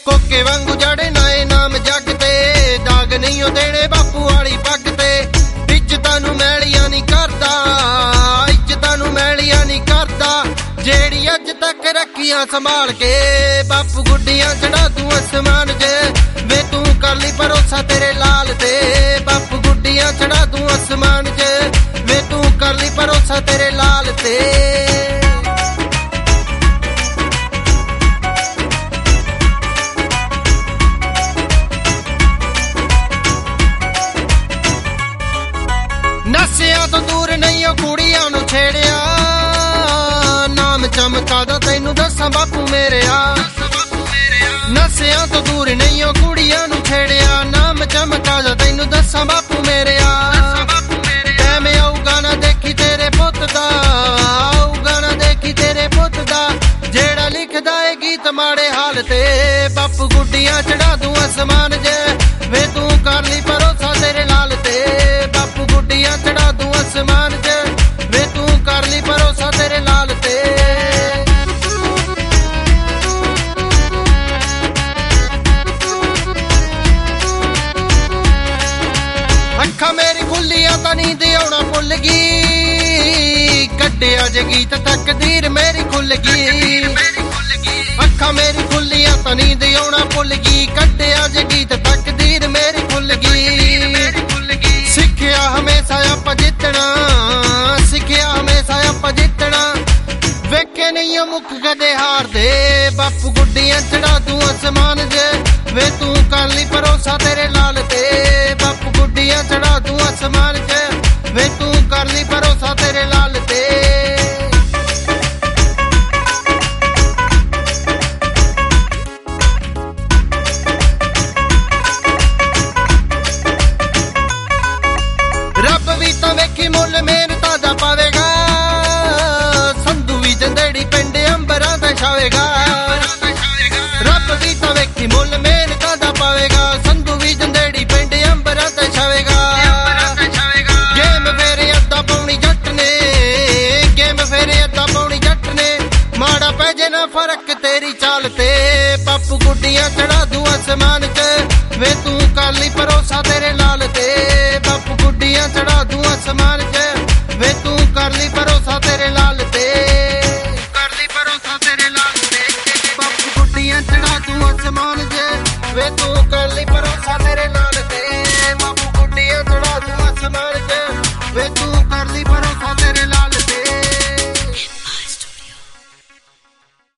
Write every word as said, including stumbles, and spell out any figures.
कोके वांगू जड़े नाए नाम जग ते, दाग नहीं ओ देने बापू वाली पग ते। इज्जतां नूं मैलियां नहीं करदा, इज्जतां नूं मैलियां नहीं करदा, जेड़ी अज तक रखियां संभाल के। बापू गुड्डियां चढ़ा दूं आसमान च, वे तू कर ली भरोसा तेरे लाल ते। बापू गुड्डियां चढ़ा दूं आसमान च, वे तू कर ली भरोसा तेरे लाल ते। नशेआं तो दूर नहीं ओ कुड़ियां नूं छेड़िया, नाम चमका दा तैनूं दस्सां बापू मेरेया। नशेआं तो दूर नहीं ओ कुड़ियां नूं छेड़िया, नाम चमका दा तैनूं दस्सां बापू मेरेया। टैम आऊगा ना देखी तेरे पुत्त दा, आऊगा ना देखी तेरे पुत्त दा, जेड़ा लिखदा है गीत माड़े हाल ते। बापू गुड्डियां चढ़ा दूं आसमान च, वे तू कर ली भरोसा तेरे लाल ते। बापू गुड्डियां चढ़ा दूं आसमान च, वे तू कर ली भरोसा तेरे लाल ते। अखा मेरी खुलियां तां नींद आउणा भुल गई, कड्डिया जे गीत तकदीर मेरी खुल गई। अखा मेरी खुलियां तां नींद आउणा भुल गई, कड्डिया जे गीत तकदीर मेरी खुल गई। सिखिया हमेशा आपां जितना, सिखिया हमेशा आपां जितना, वेखे नहीं मुख कदे हार दे। बापू गुड्डियां चढ़ा दूं आसमान च, वे तू कर ली भरोसा तेरे लाल ते। बापू गुड्डियां चढ़ा दूं आसमान च, वे तू कर ली भरोसा तेरे लाल ते। रब भी तां वेखी मुल मेहनतां दा पावेगा, संधू भी जंदेड़ी पिंड अंबरां दा छावेगा। रब भी तां वेखी मुल मेहनतां दा पावेगा, संधू भी जंदेड़ी पिंड अंबरां दा छावेगा। गेम फेरे अद्धा पौनी जट ने, गेम फेरे अद्धा पौनी जट ने, माड़ा पै जे ना फर्क तेरी चाल ते। बापू गुड्डियां चढ़ा